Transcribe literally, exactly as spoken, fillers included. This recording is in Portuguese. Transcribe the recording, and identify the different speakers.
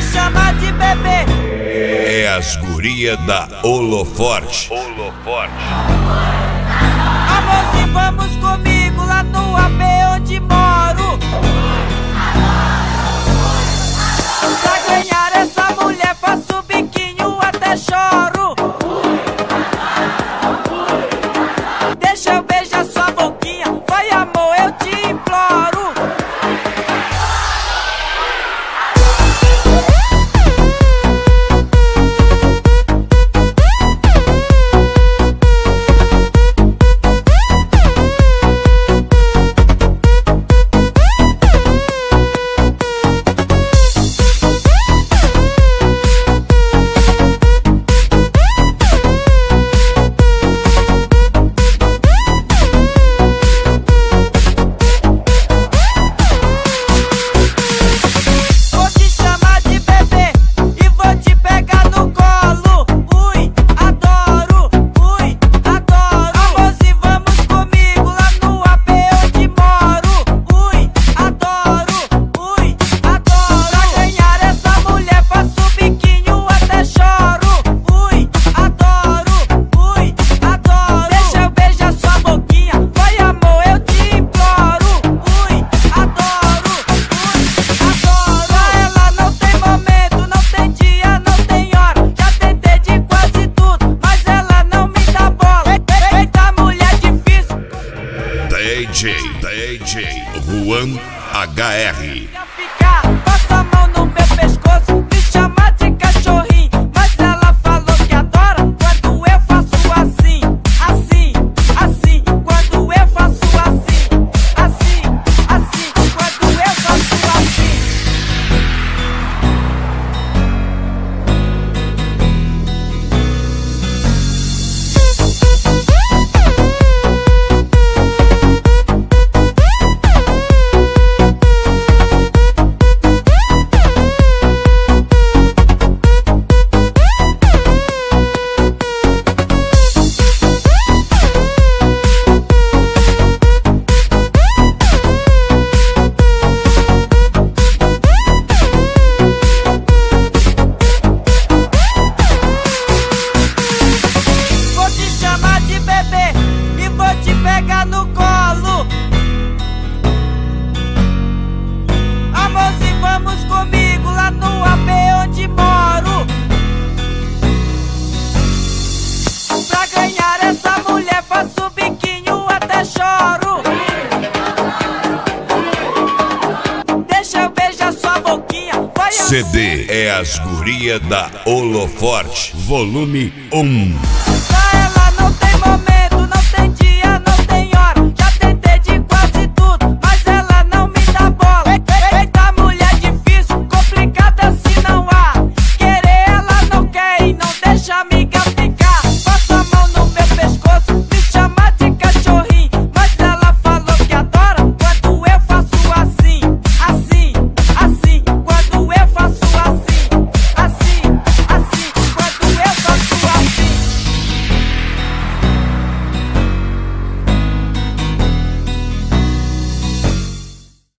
Speaker 1: chama de bebê.
Speaker 2: É as guria da Holoforte.
Speaker 3: Holoforte.
Speaker 1: Amorzinho, vamos comigo lá no A P onde moro. Pra ganhar essa mulher faço biquinho até choro. Deixa eu beijar sua boquinha, vai amor, eu te imploro.
Speaker 2: D J, D J Juan H R.
Speaker 1: Passa a mão no meu pescoço, me chama de cachorrinho. Mas ela falou que adora quando eu faço assim, assim, assim. Quando eu faço assim, assim, assim. Quando eu faço assim. Pega no colo. Amorzinho, vamos comigo lá no A P onde moro. Pra ganhar essa mulher faço biquinho até choro. Deixa eu beijar sua boquinha, vai.
Speaker 2: C D é as guria da Holoforte, volume um.